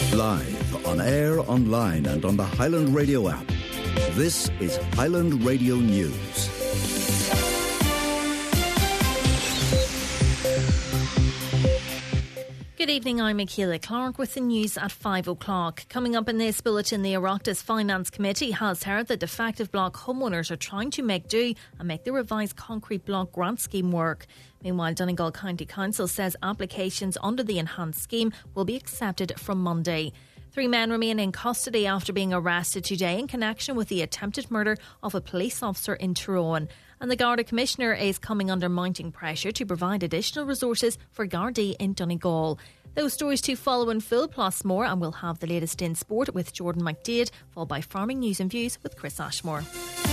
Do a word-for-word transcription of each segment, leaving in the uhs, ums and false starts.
Live, on air, online and on the Highland Radio app. This is Highland Radio News. Good evening, I'm Michaela Clark with the news at five o'clock. Coming up in this bulletin, the Oireachtas Finance Committee has heard that defective block homeowners are trying to make do and make the revised concrete block grant scheme work. Meanwhile, Donegal County Council says applications under the enhanced scheme will be accepted from Monday. Three men remain in custody after being arrested today in connection with the attempted murder of a police officer in Tyrone. And the Garda Commissioner is coming under mounting pressure to provide additional resources for Gardaí in Donegal. Those stories to follow in full, plus more, and we'll have the latest in sport with Jordan McDade, followed by farming news and views with Chris Ashmore.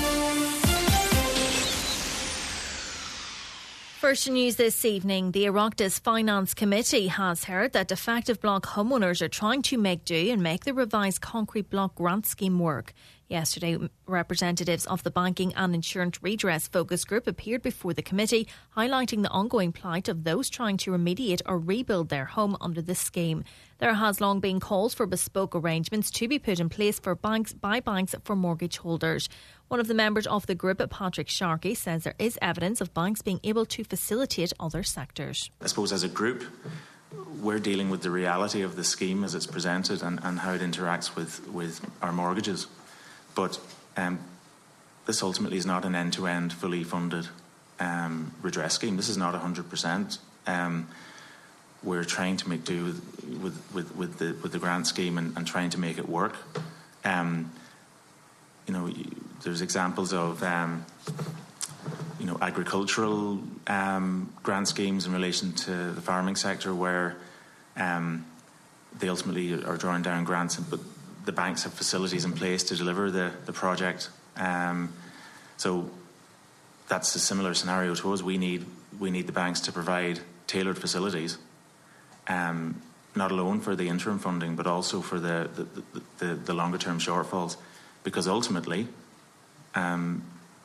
First news this evening, the Oireachtas Finance Committee has heard that defective block homeowners are trying to make do and make the revised concrete block grant scheme work. Yesterday, representatives of the Banking and Insurance Redress Focus Group appeared before the committee, highlighting the ongoing plight of those trying to remediate or rebuild their home under the scheme. There has long been calls for bespoke arrangements to be put in place for banks by banks for mortgage holders. One of the members of the group, Patrick Sharkey, says there is evidence of banks being able to facilitate other sectors. I suppose as a group, we're dealing with the reality of the scheme as it's presented and, and how it interacts with, with our mortgages. But um, this ultimately is not an end-to-end, fully funded um, redress scheme. This is not one hundred percent. Um, we're trying to make do with, with, with, with, the, with the grant scheme and, and trying to make it work. Um, you know, there's examples of, um, you know, agricultural um, grant schemes in relation to the farming sector where um, they ultimately are drawing down grants, but the banks have facilities in place to deliver the, the project. Um, so that's a similar scenario to us. We need we need the banks to provide tailored facilities, um, not alone for the interim funding, but also for the the, the, the, the longer term shortfalls, because ultimately um,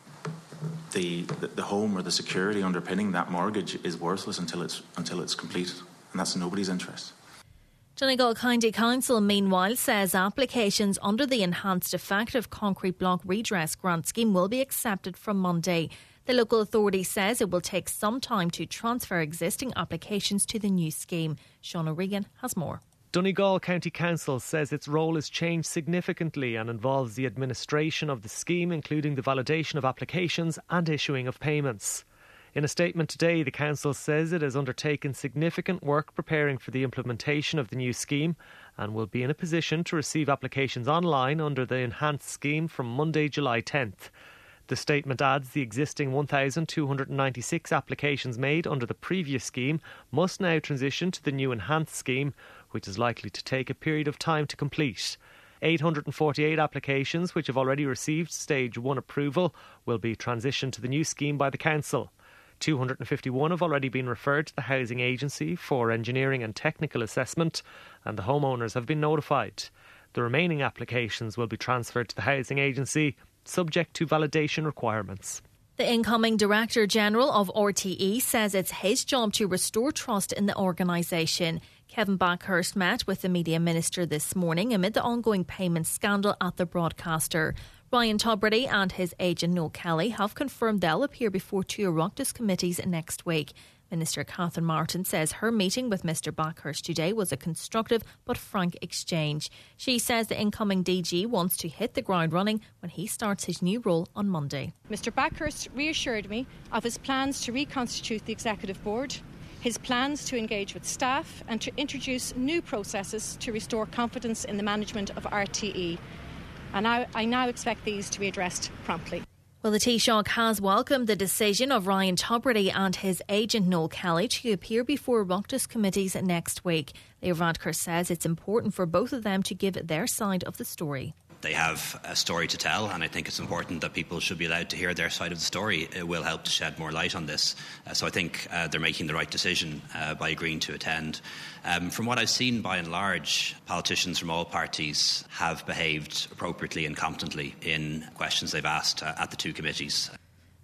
the, the the home or the security underpinning that mortgage is worthless until it's until it's completed, and that's in nobody's interest. Donegal County Council, meanwhile, says applications under the Enhanced Effective Concrete Block Redress Grant Scheme will be accepted from Monday. The local authority says it will take some time to transfer existing applications to the new scheme. Sean O'Regan has more. Donegal County Council says its role has changed significantly and involves the administration of the scheme, including the validation of applications and issuing of payments. In a statement today, the Council says it has undertaken significant work preparing for the implementation of the new scheme and will be in a position to receive applications online under the enhanced scheme from Monday, July tenth. The statement adds the existing one thousand two hundred ninety-six applications made under the previous scheme must now transition to the new enhanced scheme, which is likely to take a period of time to complete. eight hundred forty-eight applications, which have already received Stage one approval, will be transitioned to the new scheme by the Council. two hundred fifty-one have already been referred to the Housing Agency for engineering and technical assessment, and the homeowners have been notified. The remaining applications will be transferred to the Housing Agency, subject to validation requirements. The incoming Director General of R T E says it's his job to restore trust in the organisation. Kevin Backhurst met with the Media Minister this morning amid the ongoing payment scandal at the broadcaster. Ryan Tubridy and his agent Noel Kelly have confirmed they'll appear before two Oireachtas committees next week. Minister Catherine Martin says her meeting with Mr Backhurst today was a constructive but frank exchange. She says the incoming D G wants to hit the ground running when he starts his new role on Monday. Mr Backhurst reassured me of his plans to reconstitute the Executive Board, his plans to engage with staff and to introduce new processes to restore confidence in the management of R T E. And I, I now expect these to be addressed promptly. Well, the Taoiseach has welcomed the decision of Ryan Tubridy and his agent Noel Kelly to appear before Oireachtas committees next week. Leo Varadkar says it's important for both of them to give their side of the story. They have a story to tell, and I think it's important that people should be allowed to hear their side of the story. It will help to shed more light on this. Uh, so I think uh, they're making the right decision uh, by agreeing to attend. Um, from what I've seen, by and large, politicians from all parties have behaved appropriately and competently in questions they've asked uh, at the two committees.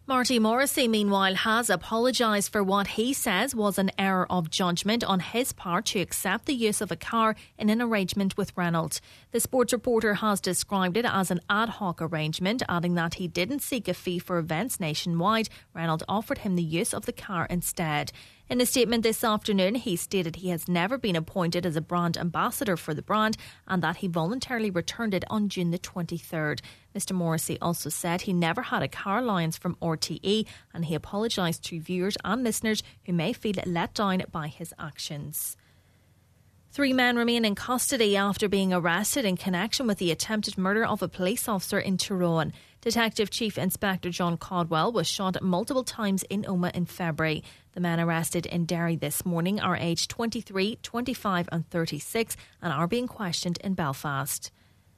Marty Morrissey, meanwhile, has apologised for what he says was an error of judgment on his part to accept the use of a car in an arrangement with Renault. The sports reporter has described it as an ad hoc arrangement, adding that he didn't seek a fee for events nationwide. Renault offered him the use of the car instead. In a statement this afternoon, he stated he has never been appointed as a brand ambassador for the brand and that he voluntarily returned it on June the twenty-third. Mister Morrissey also said he never had a car allowance from R T E and he apologised to viewers and listeners who may feel let down by his actions. Three men remain in custody after being arrested in connection with the attempted murder of a police officer in Tyrone. Detective Chief Inspector John Caldwell was shot multiple times in Omagh in February. The men arrested in Derry this morning are aged twenty-three, twenty-five and thirty-six and are being questioned in Belfast.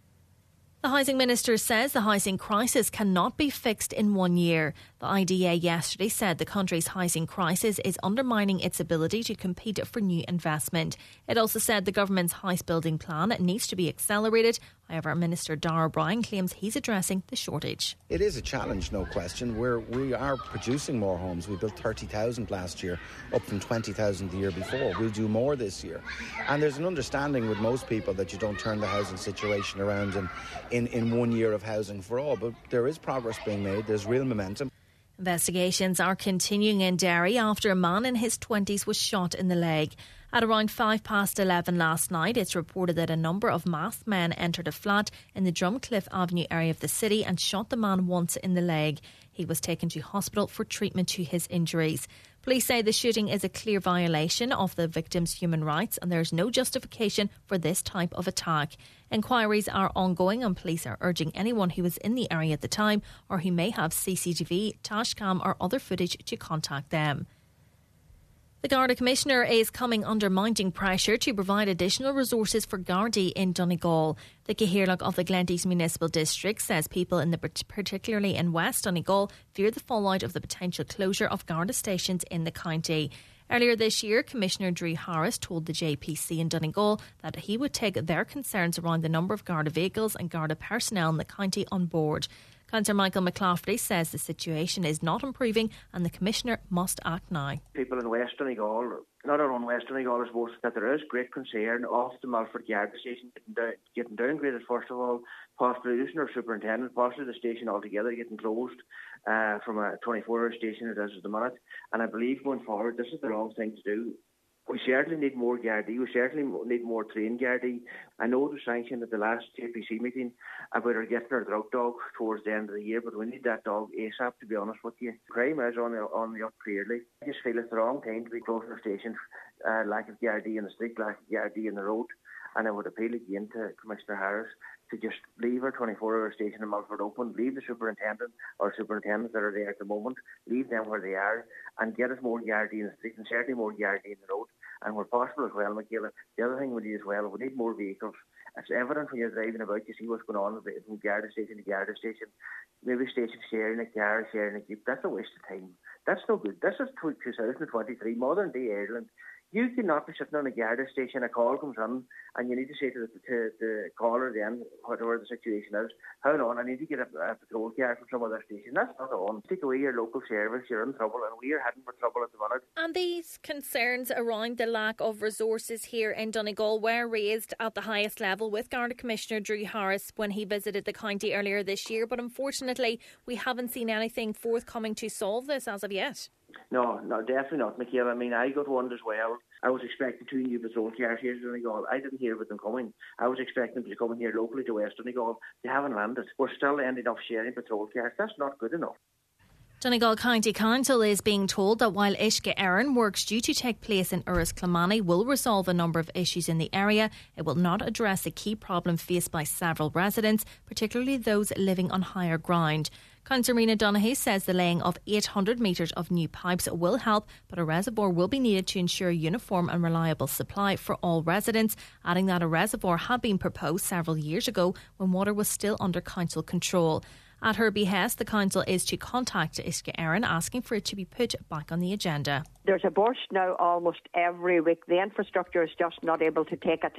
The Housing Minister says the housing crisis cannot be fixed in one year. The I D A yesterday said the country's housing crisis is undermining its ability to compete for new investment. It also said the government's house building plan needs to be accelerated. However, Minister Darragh O'Brien claims he's addressing the shortage. It is a challenge, no question. We're, we are producing more homes. We built thirty thousand last year, up from twenty thousand the year before. We'll do more this year. And there's an understanding with most people that you don't turn the housing situation around in, in, in one year of housing for all. But there is progress being made. There's real momentum. Investigations are continuing in Derry after a man in his twenties was shot in the leg. At around five past eleven last night, it's reported that a number of masked men entered a flat in the Drumcliff Avenue area of the city and shot the man once in the leg. He was taken to hospital for treatment to his injuries. Police say the shooting is a clear violation of the victim's human rights and there is no justification for this type of attack. Inquiries are ongoing and police are urging anyone who was in the area at the time or who may have C C T V, dashcam or other footage to contact them. The Garda Commissioner is coming under mounting pressure to provide additional resources for Gardaí in Donegal. The Cathaoirleach of the Glenties Municipal District says people, in the particularly in West Donegal, fear the fallout of the potential closure of Garda stations in the county. Earlier this year, Commissioner Drew Harris told the J P C in Donegal that he would take their concerns around the number of Garda vehicles and Garda personnel in the county on board. Councillor Michael McLaughlin says the situation is not improving and the Commissioner must act now. People in West Donegal, not around West Donegal, I suppose, that there is great concern of the Mulford Garda station getting, down, getting downgraded, first of all, possibly losing our superintendent, possibly the station altogether getting closed uh, from a twenty-four hour station it is at the minute. And I believe going forward, this is the wrong thing to do. We certainly need more Gardaí. We certainly need more trained Gardaí. I know it was sanctioned at the last J P C meeting about our getting our drug dog towards the end of the year, but we need that dog ASAP, to be honest with you. Crime is on the, on the up clearly. I just feel it's the wrong time to be closing our stations. Uh, lack of Gardaí in the street, lack of Gardaí in the road. And I would appeal again to Commissioner Harris to just leave our twenty-four hour station in Mulford open, leave the superintendent or superintendents that are there at the moment, leave them where they are, and get us more Gardaí in the street and certainly more Gardaí in the road. And where possible as well, Michaela, the other thing we need as well, we need more vehicles. It's evident when you're driving about, you see what's going on from Garda station to Garda station. Maybe stations sharing a car, sharing a jeep. That's a waste of time. That's no good. This is two thousand twenty-three, modern day Ireland. You cannot be sitting on a Garda station, a call comes in, and you need to say to the, to the caller then, whatever the situation is, hold on, I need to get a, a patrol car from some other station. That's not on. Take away your local service, you're in trouble, and we are heading for trouble at the minute. And these concerns around the lack of resources here in Donegal were raised at the highest level with Garda Commissioner Drew Harris when he visited the county earlier this year, but unfortunately we haven't seen anything forthcoming to solve this as of yet. No, no, definitely not, Michaela. I mean, I got one as well. I was expecting two new patrol cars here in Donegal. I didn't hear about them coming. I was expecting them to come here locally to West Donegal. They haven't landed. We're still ending up sharing patrol cars. That's not good enough. Donegal County Council is being told that while Uisce Éireann works due to take place in Uras-Clonmany will resolve a number of issues in the area, it will not address a key problem faced by several residents, particularly those living on higher ground. Councillor Rena Donaghy says the laying of eight hundred metres of new pipes will help, but a reservoir will be needed to ensure uniform and reliable supply for all residents, adding that a reservoir had been proposed several years ago when water was still under council control. At her behest, the council is to contact Uisce Éireann asking for it to be put back on the agenda. There's a burst now almost every week. The infrastructure is just not able to take it.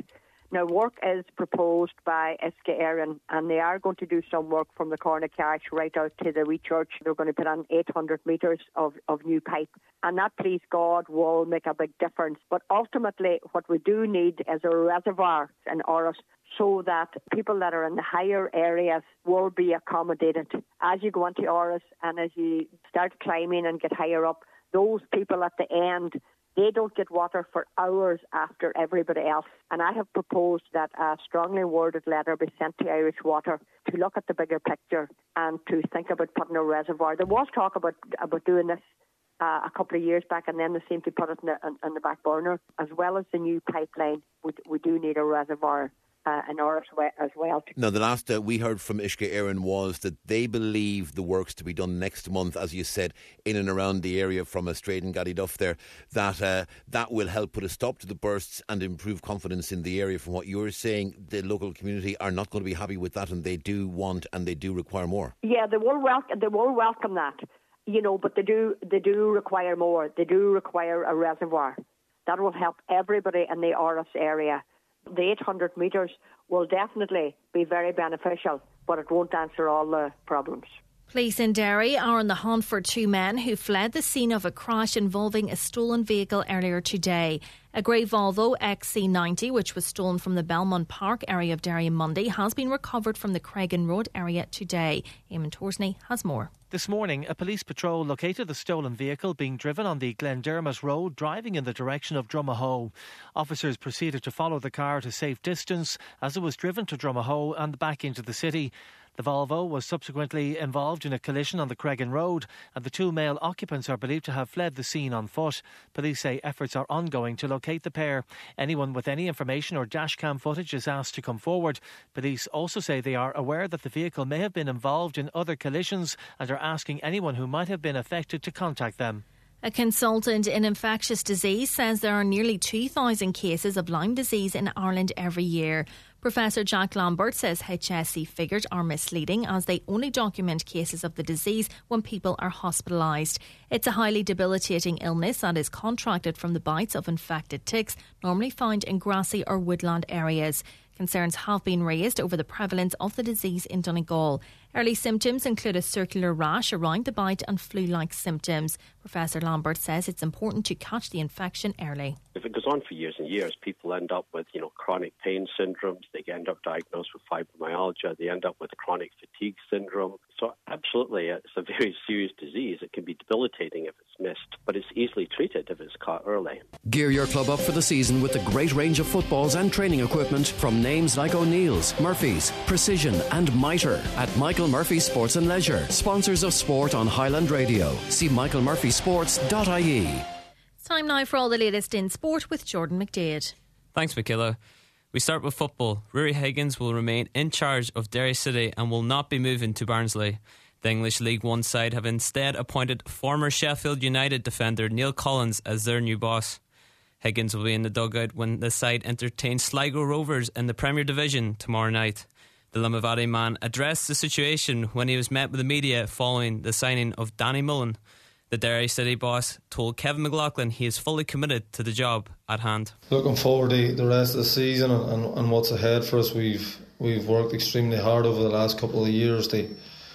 Now, work is proposed by Isca Éireann, and they are going to do some work from the Cornacarch right out to the wee church. They're going to put on eight hundred metres of, of new pipe, and that, please God, will make a big difference. But ultimately, what we do need is a reservoir in Áras, so that people that are in the higher areas will be accommodated. As you go into Áras and as you start climbing and get higher up, those people at the end, they don't get water for hours after everybody else. And I have proposed that a strongly worded letter be sent to Irish Water to look at the bigger picture and to think about putting a reservoir. There was talk about about doing this uh, a couple of years back, and then they seemed to put it in the, in, in the back burner. As well as the new pipeline, we, we do need a reservoir Uh, in Áras as well. Now, the last uh, we heard from Isca Éireann was that they believe the work's to be done next month, as you said, in and around the area from a Straight and Gaddyduff there, that uh, that will help put a stop to the bursts and improve confidence in the area. From what you're saying, the local community are not going to be happy with that, and they do want and they do require more. Yeah, they will welcome, they will welcome that, you know, but they do, they do require more. They do require a reservoir. That will help everybody in the Áras area. The eight hundred metres will definitely be very beneficial, but it won't answer all the problems. Police in Derry are on the hunt for two men who fled the scene of a crash involving a stolen vehicle earlier today. A grey Volvo X C ninety, which was stolen from the Belmont Park area of Derry on Monday, has been recovered from the Craigan Road area today. Eamon Torsney has more. This morning, a police patrol located the stolen vehicle being driven on the Glendermot Road, driving in the direction of Drumahoe. Officers proceeded to follow the car to safe distance as it was driven to Drumahoe and back into the city. The Volvo was subsequently involved in a collision on the Craigan Road, and the two male occupants are believed to have fled the scene on foot. Police say efforts are ongoing to locate the pair. Anyone with any information or dashcam footage is asked to come forward. Police also say they are aware that the vehicle may have been involved in other collisions and are asking anyone who might have been affected to contact them. A consultant in infectious disease says there are nearly two thousand cases of Lyme disease in Ireland every year. Professor Jack Lambert says H S C figures are misleading as they only document cases of the disease when people are hospitalised. It's a highly debilitating illness that is contracted from the bites of infected ticks, normally found in grassy or woodland areas. Concerns have been raised over the prevalence of the disease in Donegal. Early symptoms include a circular rash around the bite and flu-like symptoms. Professor Lambert says it's important to catch the infection early. If it goes on for years and years, people end up with, you know, chronic pain syndromes. They end up diagnosed with fibromyalgia. They end up with chronic fatigue syndrome. So absolutely, it's a very serious disease. It can be debilitating if it's missed, but it's easily treated if it's caught early. Gear your club up for the season with a great range of footballs and training equipment from names like O'Neill's, Murphy's, Precision and Mitre at Michael Murphy Sports and Leisure, sponsors of sport on Highland Radio. See michael murphy sports dot I E. It's time now for all the latest in sport with Jordan McDaid. Thanks, Michaela. We start with football. Ruairi Higgins will remain in charge of Derry City and will not be moving to Barnsley. The English League One side have instead appointed former Sheffield United defender Neil Collins as their new boss. Higgins will be in the dugout when the side entertains Sligo Rovers in the Premier Division tomorrow night. The Limavady man addressed the situation when he was met with the media following the signing of Danny Mullen. The Derry City boss told Kevin McLaughlin he is fully committed to the job at hand. Looking forward to the rest of the season and, and, and what's ahead for us. We've we've worked extremely hard over the last couple of years. They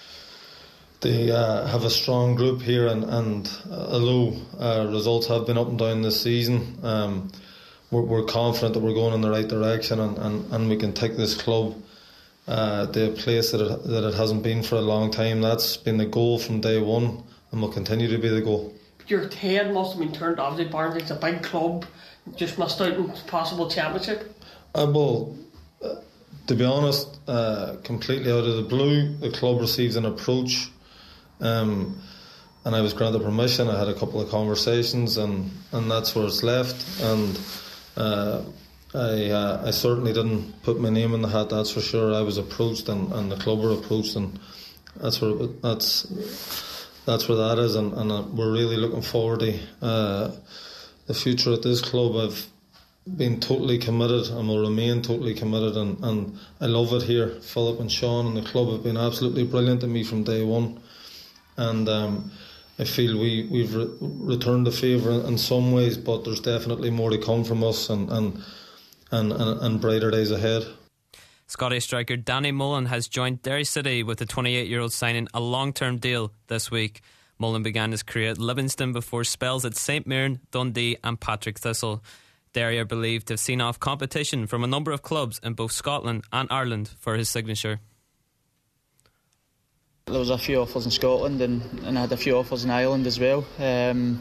they uh, have a strong group here, and, and uh, although uh, results have been up and down this season, um, we're, we're confident that we're going in the right direction, and, and, and we can take this club uh, to a place that it, that it hasn't been for a long time. That's been the goal from day one, and will continue to be the goal. Your head must have been turned, obviously Barnsley's a big club, just missed out on possible championship. Uh, well, uh, to be honest, uh, completely out of the blue, the club received an approach, um, and I was granted permission. I had a couple of conversations, and, and that's where it's left. And uh, I uh, I certainly didn't put my name in the hat, that's for sure. I was approached, and, and the club were approached, and that's where that's. That's where that is, and, and uh, we're really looking forward to uh, the future at this club. I've been totally committed and will remain totally committed, and, and I love it here. Philip and Sean and the club have been absolutely brilliant to me from day one, and um, I feel we, we've re- returned the favour in, in some ways, but there's definitely more to come from us, and, and and, and, and brighter days ahead. Scottish striker Danny Mullen has joined Derry City with the twenty-eight-year-old signing a long-term deal this week. Mullen began his career at Livingston before spells at St Mirren, Dundee and Patrick Thistle. Derry are believed to have seen off competition from a number of clubs in both Scotland and Ireland for his signature. There was a few offers in Scotland and, and I had a few offers in Ireland as well. Um,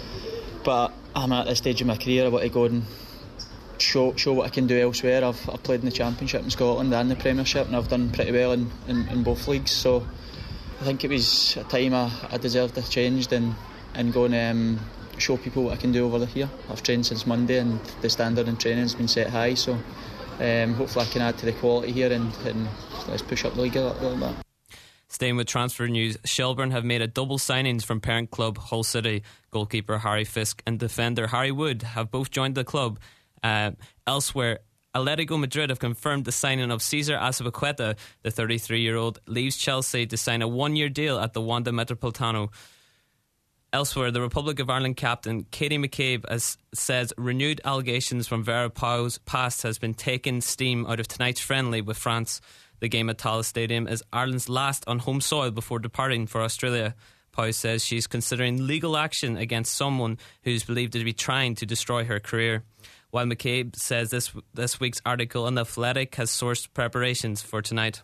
but I'm at a stage in my career I want to go and show show what I can do elsewhere. I've, I've played in the Championship in Scotland and the Premiership, and I've done pretty well in, in, in both leagues. So I think it was a time I, I deserved to change and, and go and um, show people what I can do over here. I've trained since Monday and the standard in training has been set high, so um, hopefully I can add to the quality here and, and let's push up the league a little bit. Staying with transfer news, Shelbourne have made a double signings from parent club Hull City. Goalkeeper Harry Fisk and defender Harry Wood have both joined the club. Uh, elsewhere, Atletico Madrid have confirmed the signing of Cesar Azpilicueta. The thirty-three-year-old leaves Chelsea to sign a one-year deal at the Wanda Metropolitano. Elsewhere, the Republic of Ireland captain Katie McCabe has says renewed allegations from Vera Pauw's past has been taking steam out of tonight's friendly with France. The game at Tallaght Stadium is Ireland's last on home soil before departing for Australia. Pauw says she's considering legal action against someone who's believed to be trying to destroy her career. While McCabe says this this week's article in The Athletic has sourced preparations for tonight.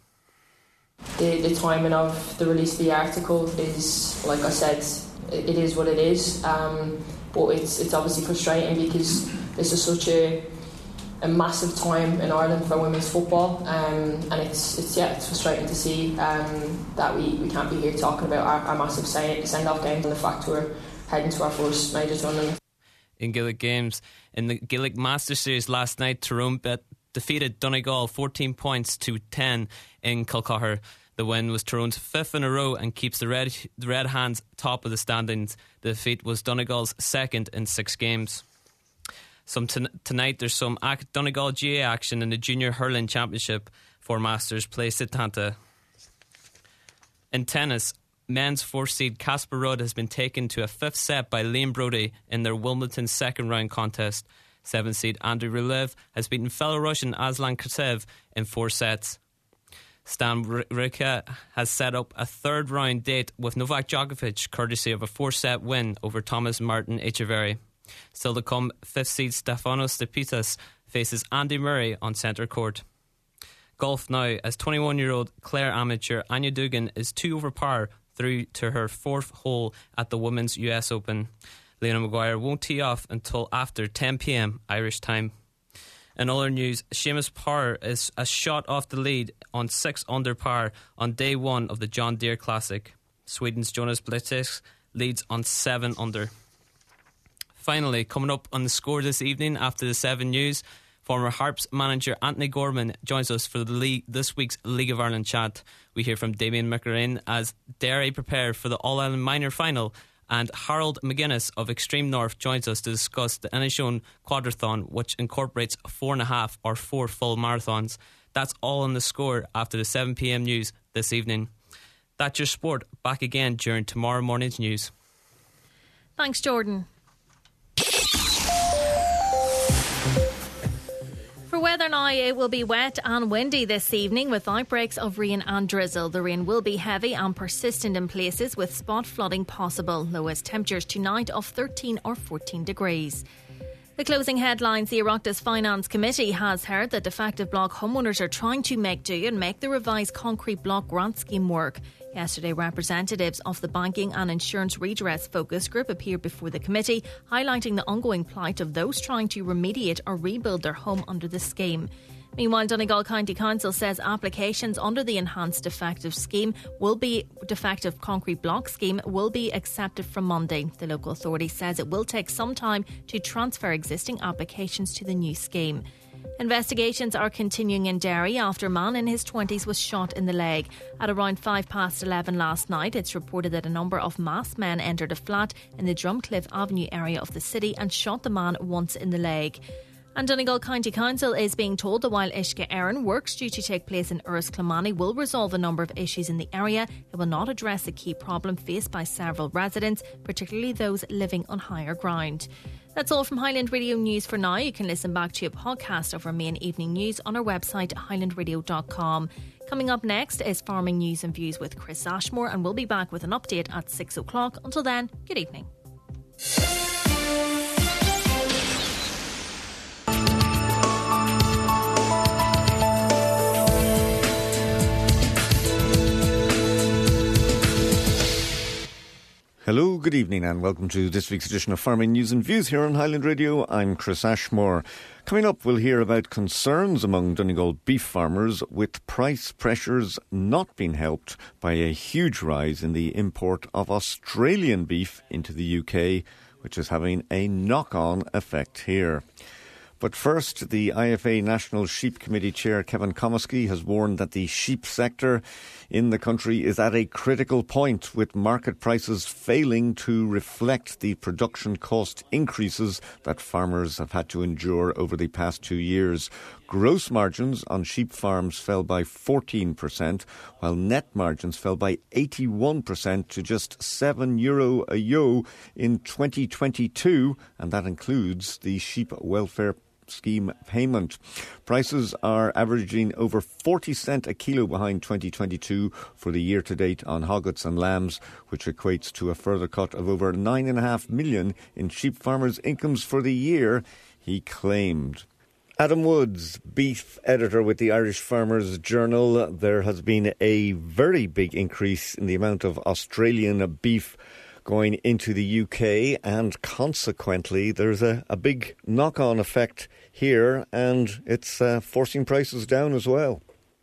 The, the timing of the release of the article is, like I said, it, it is what it is. Um, but it's it's obviously frustrating because this is such a a massive time in Ireland for women's football, um, and it's it's yeah it's frustrating to see um, that we, we can't be here talking about our, our massive send-off games and the fact we're heading to our first major tournament. In Gaelic games, in the Gaelic Master Series last night, Tyrone bet defeated Donegal fourteen points to ten in Kilcoher. The win was Tyrone's fifth in a row and keeps the Red the Red Hands top of the standings. The defeat was Donegal's second in six games. Some t- tonight there's some ac- Donegal G A action in the Junior Hurling Championship for Masters Play Setanta. In tennis, men's fourth seed Casper Ruud has been taken to a fifth set by Liam Brody in their Wimbledon second round contest. Seventh seed Andrei Rublev has beaten fellow Russian Aslan Karasev in four sets. Stan Wawrinka has set up a third round date with Novak Djokovic courtesy of a four set win over Thomas Martin Echeverry. Still to come, fifth seed Stefanos Tsitsipas faces Andy Murray on centre court. Golf now, as twenty-one-year-old Clare amateur Anya Dugan is two over par through to her fourth hole at the Women's U S Open. Leona Maguire won't tee off until after ten p.m. Irish time. In other news, Seamus Power is a shot off the lead on six under par on day one of the John Deere Classic. Sweden's Jonas Blitzek leads on seven under. Finally, coming up on the score this evening after the seven news, former Harps manager Anthony Gorman joins us for the league, this week's League of Ireland chat. We hear from Damien McGrain as Derry prepare for the All-Ireland Minor Final, and Harold McGuinness of Extreme North joins us to discuss the Inishowen Quadrathon, which incorporates four and a half or four full marathons. That's all on the score after the seven p.m. news this evening. That's your sport. Back again during tomorrow morning's news. Thanks, Jordan. For weather now, it will be wet and windy this evening with outbreaks of rain and drizzle. The rain will be heavy and persistent in places with spot flooding possible. Lowest temperatures tonight of thirteen or fourteen degrees. The closing headlines: the Oireachtas Finance Committee has heard that defective block homeowners are trying to make do and make the revised concrete block grant scheme work. Yesterday, representatives of the Banking and Insurance Redress Focus Group appeared before the committee, highlighting the ongoing plight of those trying to remediate or rebuild their home under the scheme. Meanwhile, Donegal County Council says applications under the enhanced defective scheme will be defective concrete block scheme will be accepted from Monday. The local authority says it will take some time to transfer existing applications to the new scheme. Investigations are continuing in Derry after a man in his twenties was shot in the leg. At around five past eleven last night, it's reported that a number of masked men entered a flat in the Drumcliff Avenue area of the city and shot the man once in the leg. And Donegal County Council is being told that while Uisce Éireann works due to take place in Uras-Clonmany will resolve a number of issues in the area, it will not address a key problem faced by several residents, particularly those living on higher ground. That's all from Highland Radio News for now. You can listen back to a podcast of our main evening news on our website, highland radio dot com. Coming up next is Farming News and Views with Chris Ashmore, and we'll be back with an update at six o'clock. Until then, good evening. Hello, good evening and welcome to this week's edition of Farming News and Views here on Highland Radio. I'm Chris Ashmore. Coming up, we'll hear about concerns among Donegal beef farmers with price pressures not being helped by a huge rise in the import of Australian beef into the U K, which is having a knock-on effect here. But first, the I F A National Sheep Committee Chair Kevin Comiskey has warned that the sheep sector in the country is at a critical point, with market prices failing to reflect the production cost increases that farmers have had to endure over the past two years. Gross margins on sheep farms fell by fourteen percent, while net margins fell by eighty-one percent to just seven euro a ewe in twenty twenty-two, and that includes the sheep welfare scheme payment. Prices are averaging over forty cent a kilo behind twenty twenty-two for the year to date on hoggets and lambs, which equates to a further cut of over nine and a half million in sheep farmers' incomes for the year, he claimed. Adam Woods, beef editor with the Irish Farmers Journal. There has been a very big increase in the amount of Australian beef going into the U K, and consequently there's a, a big knock-on effect here, and it's uh, forcing prices down as well.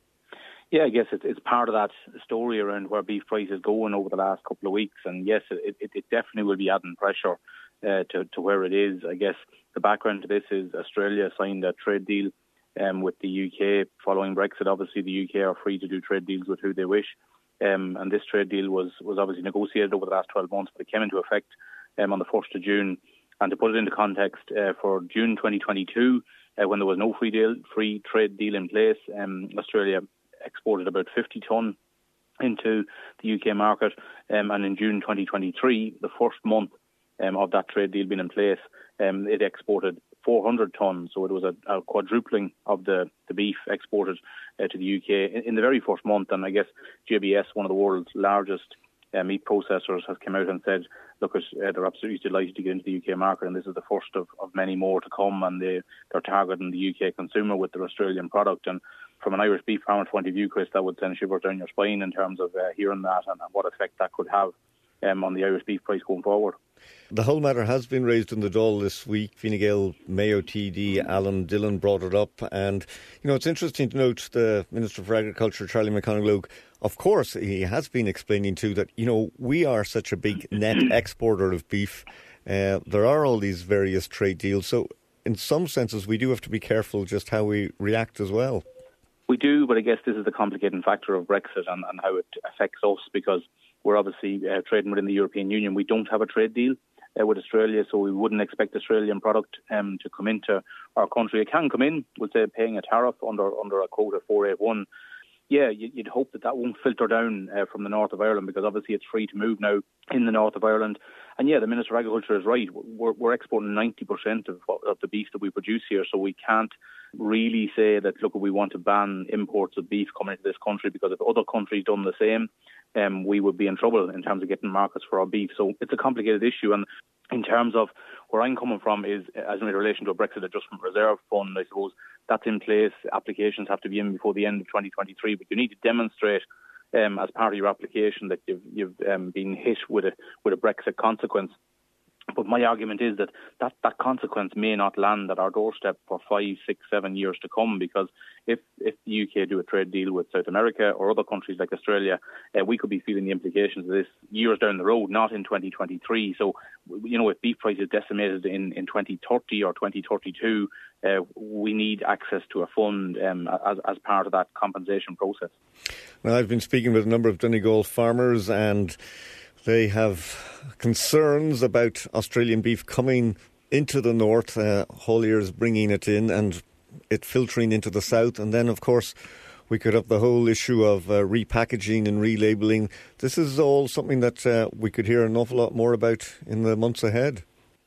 Yeah, I guess it's, it's part of that story around where beef prices going over the last couple of weeks, and yes, it, it, it definitely will be adding pressure uh, to, to where it is. I guess the background to this is Australia signed a trade deal um, with the U K following Brexit. Obviously the U K are free to do trade deals with who they wish. Um, and this trade deal was, was obviously negotiated over the last twelve months, but it came into effect um, on the first of June. And to put it into context, uh, for June twenty twenty-two, uh, when there was no free deal, free trade deal in place, um, Australia exported about fifty tonne into the U K market. Um, and in June twenty twenty-three, the first month um, of that trade deal being in place, um, it exported four hundred tonnes. So it was a, a quadrupling of the, the beef exported uh, to the U K in, in the very first month. And I guess J B S, one of the world's largest uh, meat processors, has come out and said, look, uh, they're absolutely delighted to get into the U K market, and this is the first of, of many more to come, and they, they're targeting the U K consumer with their Australian product. And from an Irish beef farmer point of view, Chris, that would send shivers down your spine in terms of uh, hearing that and, and what effect that could have um, on the Irish beef price going forward. The whole matter has been raised in the Dáil this week. Fine Gael Mayo T D Alan Dillon brought it up, and you know, it's interesting to note the Minister for Agriculture, Charlie McConaughey, of course he has been explaining too that, you know, we are such a big net exporter of beef. Uh, there are all these various trade deals, so in some senses we do have to be careful just how we react as well. We do, but I guess this is the complicating factor of Brexit and, and how it affects us, because we're obviously uh, trading within the European Union. We don't have a trade deal uh, with Australia, so we wouldn't expect Australian product um, to come into our country. It can come in, we'll say, paying a tariff under under a quota four eighty-one. Yeah, you'd hope that that won't filter down uh, from the north of Ireland, because obviously it's free to move now in the north of Ireland. And yeah, the Minister of Agriculture is right. We're, we're exporting ninety percent of, of the beef that we produce here, so we can't really say that, look, we want to ban imports of beef coming into this country, because if other countries done the same, um, we would be in trouble in terms of getting markets for our beef. So it's a complicated issue. And in terms of where I'm coming from is, as in relation to a Brexit Adjustment Reserve Fund, I suppose that's in place. Applications have to be in before the end of twenty twenty-three, but you need to demonstrate um, as part of your application that you've, you've um, been hit with a, with a Brexit consequence. But my argument is that, that that consequence may not land at our doorstep for five, six, seven years to come, because if, if the U K do a trade deal with South America or other countries like Australia, uh, we could be feeling the implications of this years down the road, not in twenty twenty-three. So, you know, if beef price is decimated in, in twenty thirty or twenty thirty-two, uh, we need access to a fund um, as, as part of that compensation process. Now, I've been speaking with a number of Donegal farmers, and they have concerns about Australian beef coming into the north, uh, hauliers bringing it in and it filtering into the south. And then, of course, we could have the whole issue of uh, repackaging and relabelling. This is all something that uh, we could hear an awful lot more about in the months ahead.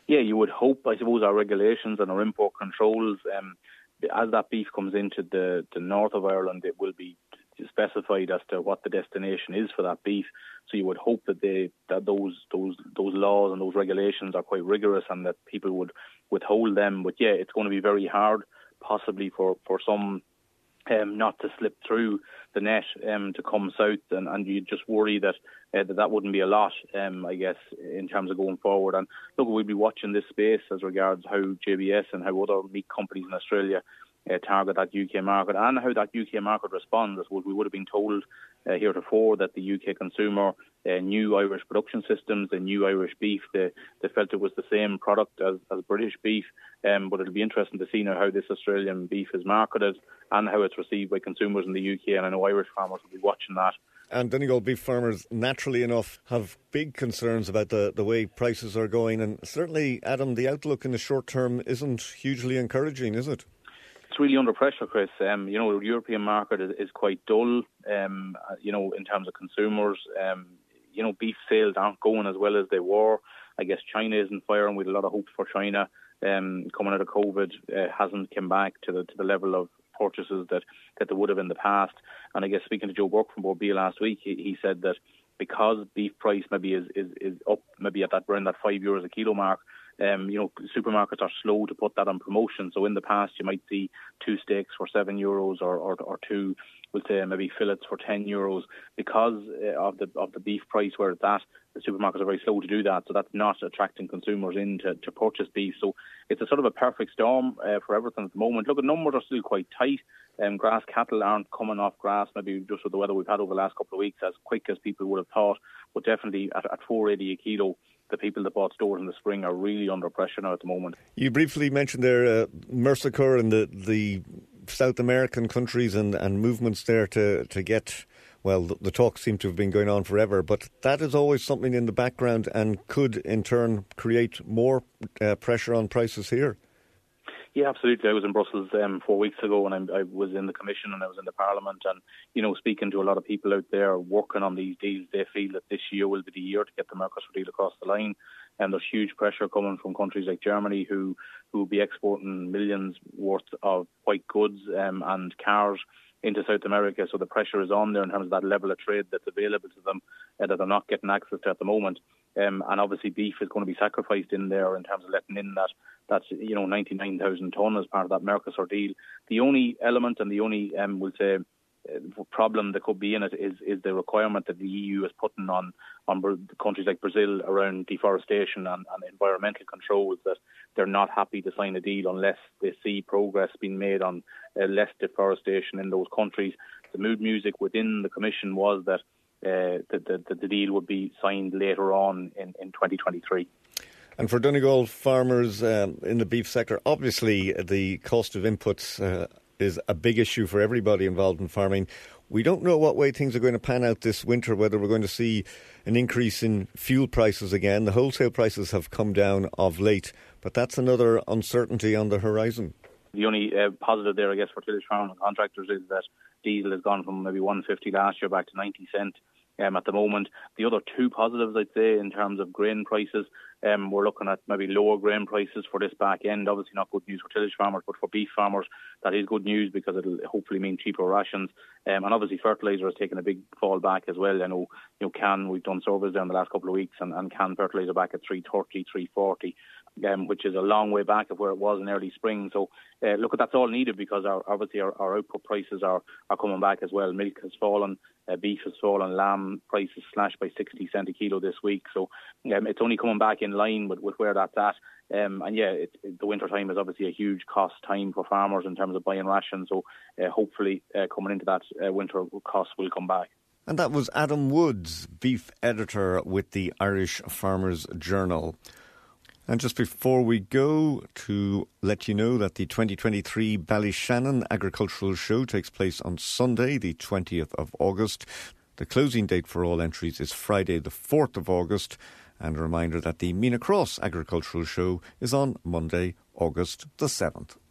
Yeah, you would hope, I suppose, our regulations and our import controls, um, as that beef comes into the, the north of Ireland, it will be specified as to what the destination is for that beef. So you would hope that they that those those those laws and those regulations are quite rigorous and that people would withhold them. But yeah, it's going to be very hard, possibly for for some um, not to slip through the net um, to come south, and, and you just worry that, uh, that that wouldn't be a lot, um, I guess, in terms of going forward. And look, we'll be watching this space as regards how J B S and how other meat companies in Australia Uh, target that U K market and how that U K market responds. I suppose we would have been told uh, heretofore that the U K consumer uh, knew Irish production systems, they knew Irish beef, they, they felt it was the same product as, as British beef, um, but it'll be interesting to see now how this Australian beef is marketed and how it's received by consumers in the U K, and I know Irish farmers will be watching that. And Donegal beef farmers, naturally enough, have big concerns about the, the way prices are going, and certainly, Adam, the outlook in the short term isn't hugely encouraging, is it? It's really under pressure, Chris. Um, you know, the European market is, is quite dull, um, you know, in terms of consumers. Um, you know, beef sales aren't going as well as they were. I guess China isn't firing. We had a lot of hopes for China um, coming out of COVID. Uh, hasn't come back to the to the level of purchases that, that they would have in the past. And I guess speaking to Joe Burke from Bord Bia last week, he, he said that because beef price maybe is, is, is up maybe at that around that five euros a kilo mark, Um, you know, supermarkets are slow to put that on promotion. So in the past, you might see two steaks for seven euros, or, or, or two, we'll say maybe fillets for ten euros. Because uh, of the of the beef price where it's at, the supermarkets are very slow to do that. So that's not attracting consumers in to, to purchase beef. So it's a sort of a perfect storm uh, for everything at the moment. Look, the numbers are still quite tight. Um, grass cattle aren't coming off grass, maybe just with the weather we've had over the last couple of weeks, as quick as people would have thought. But definitely at, at four eighty a kilo, the people that bought stores in the spring are really under pressure now at the moment. You briefly mentioned there uh, Mercosur and the, the South American countries and, and movements there to, to get, well, the, the talks seem to have been going on forever, but that is always something in the background and could in turn create more uh, pressure on prices here. Yeah, absolutely. I was in Brussels um, four weeks ago, and I, I was in the Commission and I was in the Parliament, and, you know, speaking to a lot of people out there working on these deals, they feel that this year will be the year to get the Mercosur deal across the line. And there's huge pressure coming from countries like Germany, who, who will be exporting millions worth of white goods um, and cars into South America. So the pressure is on there in terms of that level of trade that's available to them uh, that they're not getting access to at the moment. Um, and obviously beef is going to be sacrificed in there in terms of letting in that, that's, you know, ninety-nine thousand tonne as part of that Mercosur deal. The only element and the only, um, we'll say, uh, problem that could be in it is, is the requirement that the E U is putting on, on countries like Brazil around deforestation and, and environmental controls, that they're not happy to sign a deal unless they see progress being made on uh, less deforestation in those countries. The mood music within the Commission was that Uh, that the, the deal would be signed later on in, in twenty twenty-three. And for Donegal farmers um, in the beef sector, obviously the cost of inputs uh, is a big issue for everybody involved in farming. We don't know what way things are going to pan out this winter, whether we're going to see an increase in fuel prices again. The wholesale prices have come down of late, but that's another uncertainty on the horizon. The only uh, positive there, I guess, for tillage farming contractors is that diesel has gone from maybe one fifty last year back to ninety cent um, at the moment. The other two positives, I'd say, in terms of grain prices, um, we're looking at maybe lower grain prices for this back end. Obviously not good news for tillage farmers, but for beef farmers, that is good news because it'll hopefully mean cheaper rations. Um, and obviously fertiliser has taken a big fall back as well. I know, you know, can, we've done surveys there in the last couple of weeks, and, and can fertiliser back at three thirty, three forty. Um, which is a long way back of where it was in early spring. So, uh, look, that's all needed because our, obviously our, our output prices are, are coming back as well. Milk has fallen, uh, beef has fallen, lamb prices slashed by sixty cent a kilo this week. So um, it's only coming back in line with, with where that's at. Um, and yeah, it, it, the winter time is obviously a huge cost time for farmers in terms of buying rations. So uh, hopefully uh, coming into that uh, winter, costs will come back. And that was Adam Woods, beef editor with the Irish Farmers Journal. And just before we go, to let you know that the twenty twenty-three Ballyshannon Agricultural Show takes place on Sunday, the twentieth of August. The closing date for all entries is Friday, the fourth of August. And a reminder that the Mina Cross Agricultural Show is on Monday, August the seventh.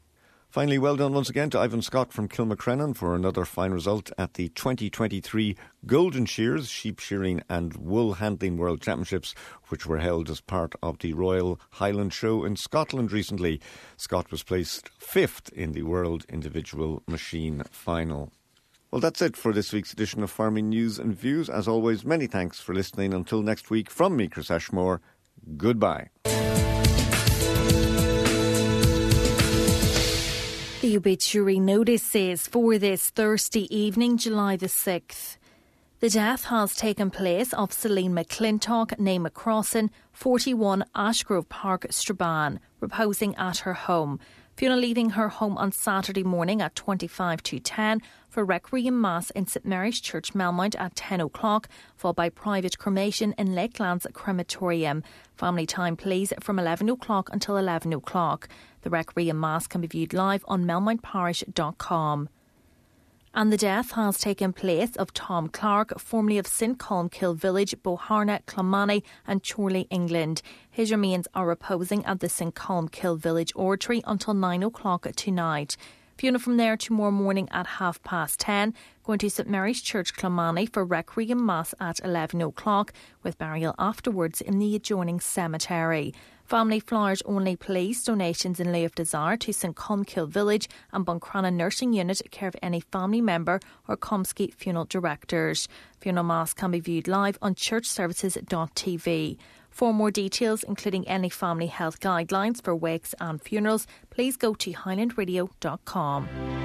Finally, well done once again to Ivan Scott from Kilmacrennan for another fine result at the twenty twenty-three Golden Shears Sheep Shearing and Wool Handling World Championships, which were held as part of the Royal Highland Show in Scotland recently. Scott was placed fifth in the World Individual Machine Final. Well, that's it for this week's edition of Farming News and Views. As always, many thanks for listening. Until next week, from me, Chris Ashmore, goodbye. The obituary notices for this Thursday evening, July the sixth. The death has taken place of Celine McClintock, née McCrossan, forty-one Ashgrove Park, Strabane, reposing at her home. Fiona leaving her home on Saturday morning at twenty-five to ten for Requiem Mass in St Mary's Church, Melmount at ten o'clock, followed by private cremation in Lakelands Crematorium. Family time, please, from eleven o'clock until eleven o'clock. The Requiem Mass can be viewed live on melmount parish dot com. And the death has taken place of Tom Clark, formerly of St Colmkill Village, Boharna, Clonmany and Chorley, England. His remains are reposing at the St Colmkill Village Oratory until nine o'clock tonight. Fiona from there tomorrow morning at half past ten, going to St Mary's Church, Clonmany for Requiem Mass at eleven o'clock, with burial afterwards in the adjoining cemetery. Family flowers only, please. Donations in lieu of desire to St Colmkill Village and Buncrana Nursing Unit, care of any family member or Comsky Funeral Directors. Funeral Mass can be viewed live on church services dot t v. For more details, including any family health guidelines for wakes and funerals, please go to highland radio dot com.